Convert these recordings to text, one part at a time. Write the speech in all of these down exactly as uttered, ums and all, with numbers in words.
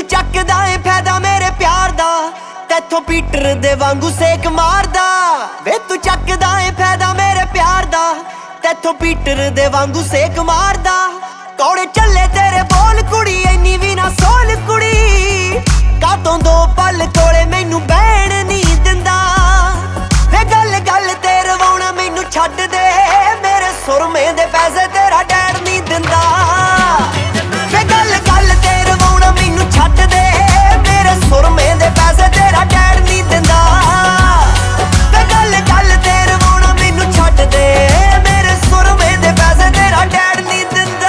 ਚੱਕਦਾ ਏ ਫਾਇਦਾ ਮੇਰੇ ਪਿਆਰ ਦਾ, ਤੈਥੋਂ ਪੀਟਰ ਦੇ ਵਾਂਗੂ ਸੇਕ ਮਾਰਦਾ। ਵੇ ਤੂੰ ਚੱਕਦਾ ਏ ਫਾਇਦਾ ਮੇਰੇ ਪਿਆਰ ਦਾ, ਤੈਥੋਂ ਪੀਟਰ ਦੇ ਵਾਂਗੂ ਸੇਕ ਮਾਰਦਾ। ਕੌੜੇ ਚੱਲੇ ਤੇਰੇ ਬੋਲ ਕੁੜੀ, ਇੰਨੀ ਵੀ ਨਾ ਸੋਲ ਕੁੜੀ, ਕਾਤੋਂ ਦੋ ਪਲ ਕੋਲੇ ਮੈਨੂੰ ਬਹਿਣ ਨਹੀਂ ਦਿੰਦਾ। ਵੇ ਗੱਲ ਗੱਲ ਤੇ ਰਵਾਉਣਾ ਮੈਨੂੰ ਛੱਡ ਦੇ, ਮੇਰੇ ਸੁਰਮੇ ਦੇ ਪੈਸੇ ਤੇਰਾ ਡੈਡ ਨਹੀਂ ਦਿੰਦਾ। ਵੇ ਗੱਲ ਗੱਲ ਤੇ ਰਵਾਉਣਾ ਮੈਨੂੰ ਛੱਡ ਦੇ, ਮੇਰੇ ਸੁਰਮੇ ਦੇ ਪੈਸੇ ਤੇਰਾ ਡੈਡ ਨਹੀਂ ਦਿੰਦਾ। ਵੇ ਗੱਲ ਗੱਲ ਤੇ ਰਵਾਉਣਾ ਮੈਨੂੰ ਛੱਡ ਦੇ, ਮੇਰੇ ਸੁਰਮੇ ਦੇ ਪੈਸੇ ਤੇਰਾ ਡੈਡ ਨਹੀਂ ਦਿੰਦਾ।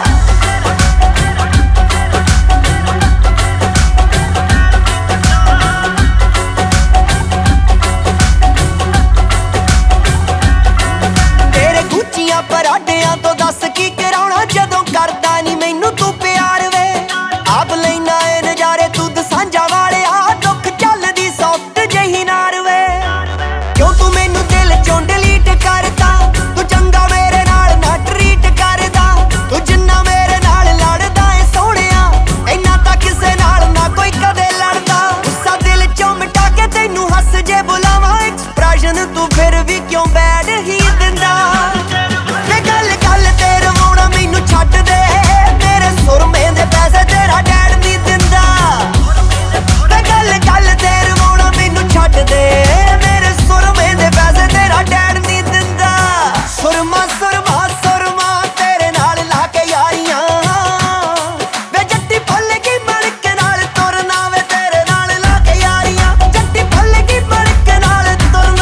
ਤੇਰੇ ਗੁੱਚੀਆਂ ਪਰਾਡਿਆਂ ਤੋਂ ਦੱਸ ਕੀ ਕਰਾਉਣਾ, ਜਦੋਂ ਕਰਦਾ ਨਹੀਂ ਮੈਨੂੰ ਤੂੰ ਪਿਆਰ ਵੇ। ਆਪ ਲੈਣਾ ਏ ਨਜ਼ਾਰੇ ਤੂੰ ਦਸਾਂਝਾ ਵਾਲਿਆ, ਦੁੱਖ ਚੱਲਦੀ ਸੌਫਟ ਜਹੀ ਨਾਰ ਵੇ। ਕਿਉਂ ਤੂੰ ਮੈਨੂੰ ਦਿਲ ਚੋਂ ਡਿਲੀਟ ਕਰਦਾ, ਤੂੰ ਚੰਗਾ ਮੇਰੇ ਨਾਲ ਨਾ ਟਰੀਟ ਕਰਦਾ। ਤੂੰ ਜਿੰਨਾ ਮੇਰੇ ਨਾਲ ਲੜਦਾ ਏ ਸੋਹਣਿਆ, ਇੰਨਾ ਤਾਂ ਕਿਸੇ ਨਾਲ ਨਾ ਕੋਈ ਕਦੇ ਲੜਦਾ। ਗੁੱਸਾ ਦਿਲ ਚੋਂ ਮਿਟਾ ਕੇ ਤੈਨੂੰ ਹੱਸ ਜੇ ਬੁਲਾਵਾਂ, ਐਕਸਪ੍ਰੈਸ਼ਨ ਤੂੰ ਫਿਰ ਵੀ ਕਿਉਂ ਬੈਡ ਹੀ ਦਿੰਦਾ। ਵੇ ਗੱਲ ਗੱਲ ਤੇ ਰਵਾਉਣਾ ਮੈਨੂੰ ਛੱਡ ਦੇ, ਮੇਰੇ ਸੁਰਮੇ ਦੇ ਪੈਸੇ ਤੇਰਾ ਡੈਡ ਨਹੀਂ ਦਿੰਦਾ। ਵੇ ਗੱਲ ਗੱਲ ਤੇ ਰਵਾਉਣਾ ਮੈਨੂੰ ਛੱਡ ਦੇ, ਮੇਰੇ ਸੁਰਮੇ ਦੇ ਪੈਸੇ ਤੇਰਾ ਡੈਡ ਨਹੀਂ ਦਿੰਦਾ। ਸੁਰਮਾ ਸੁਰਮਾ ਸੁਰਮਾ ਤੇਰੇ ਨਾਲ ਲਾ ਕੇ ਯਾਰੀਆਂ, ਵੇ ਜੱਟੀ ਫੁੱਲ ਗਈ ਮਣਕ ਨਾਲ ਤੁਰਨਾ, ਵੇ ਤੇਰੇ ਨਾਲ ਲਾ ਕੇ ਯਾਰੀਆਂ, ਜੱਟੀ ਫੁੱਲ ਗਈ ਮਣਕ ਨਾਲ ਤੁਰਨਾ।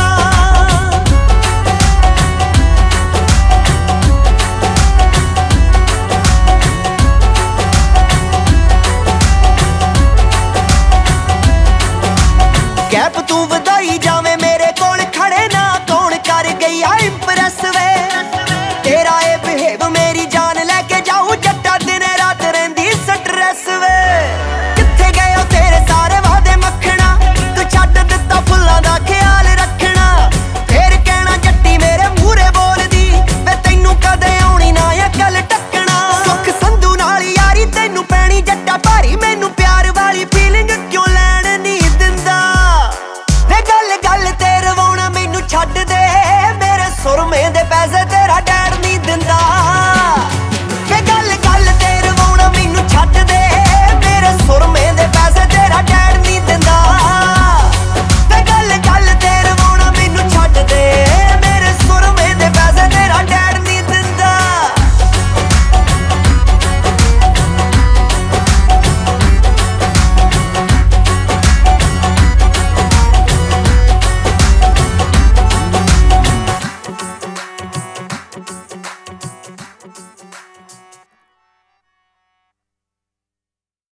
ਕੈਪ ਤੂੰ ਵਧਾਈ ਜਾਵੇਂ